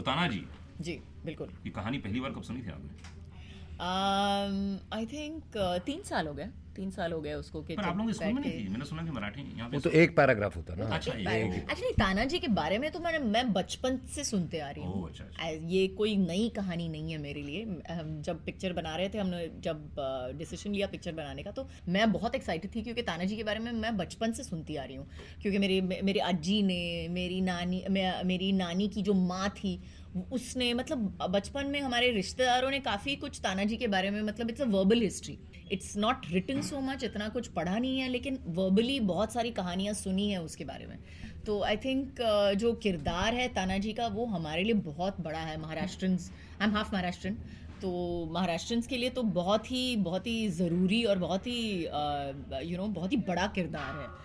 तानाजी, जी बिल्कुल। ये कहानी पहली बार कब सुनी थी आपने? आई थिंक 3 साल हो गए उसको कि पर जब आप लोग स्कूल में बैठ नहीं के थी, मैंने सुना कि मराठी यहाँ वो पे तो एक पैराग्राफ होता ना। अच्छा, एक ये बार वो। एक्चुअली तानाजी के बारे में तो मैं बचपन से सुनते आ रही हूँ। ओह, अच्छा। ये कोई नई कहानी नहीं है मेरे लिए। हम जब पिक्चर बना रहे थे, हमने जब डिसीजन लिया पिक्चर बनाने का, तो मैं बहुत एक्साइटेड थी क्योंकि तानाजी के बारे में मैं बचपन से सुनती आ रही हूँ। क्योंकि मेरे अज्जी ने, मेरी नानी की जो माँ थी, उसने, मतलब बचपन में हमारे रिश्तेदारों ने काफ़ी कुछ तानाजी के बारे में, मतलब it's a verbal history, it's not written so much, इतना कुछ पढ़ा नहीं है, लेकिन वर्बली बहुत सारी कहानियाँ सुनी है उसके बारे में। तो आई थिंक जो किरदार है तानाजी का, वो हमारे लिए बहुत बड़ा है। Maharashtrians, I am half Maharashtrian, तो महाराष्ट्रन्स के लिए तो बहुत ही ज़रूरी और बहुत ही बहुत ही बड़ा किरदार है।